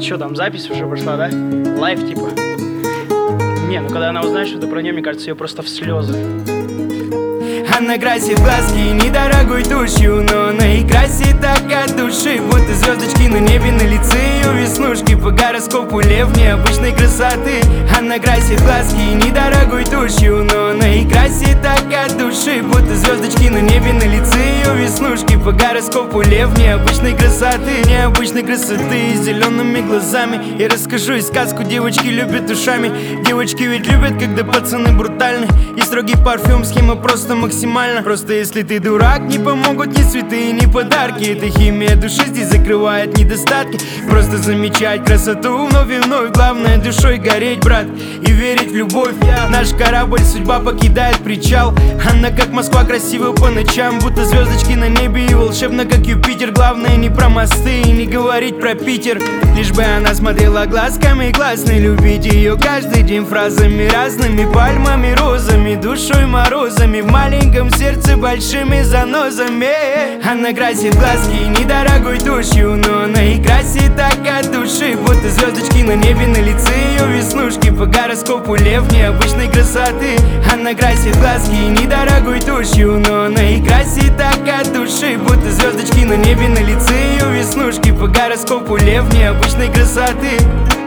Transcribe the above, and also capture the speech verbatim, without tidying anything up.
что там, запись уже пошла, да? Лайв типа. Не, ну когда она узнает что-то про нее, мне кажется, ее просто в слезы. Она красит глазки недорогой тушью, но она и красит так от души, будто звездочки на небе, на лице ее веснушки. По гороскопу лев необычной красоты. Она красит глазки недорогой тушью, но она и красит так от души, будто звездочки на небе, на лице ее веснушки. По гороскопу лев необычной красоты, необычной красоты, с зелеными глазами. Я расскажу и сказку, девочки любят ушами. Девочки ведь любят, когда пацаны брутальны. И строгий парфюм, схема просто максимальна. Просто если ты дурак, не помогут ни цветы, ни подарки. Эта химия души здесь закрывает недостатки. Просто замечать красоту вновь и вновь. Главное душой гореть, брат, и верить в любовь. Наш корабль судьба покидает причал. Она как Москва красива по ночам, будто звездочки на небе и волшебно как Юпитер. Главное не про мосты и не говорить про Питер. Лишь бы она смотрела глазками классно. Любить ее каждый день фразами разными, пальмами, розами, душой, морозами. В маленьком сердце большими занозами. Она красит глазки недорогой тушью, но она и красит так от души, будто звездочки на небе, на лице ее веснушки. По гороскопу лев необычной красоты. Она красит глазки недорогой тушью, но она и красит так от души, будто звездочки на небе, на лице ее веснушки. По гороскопу лев необычной красоты.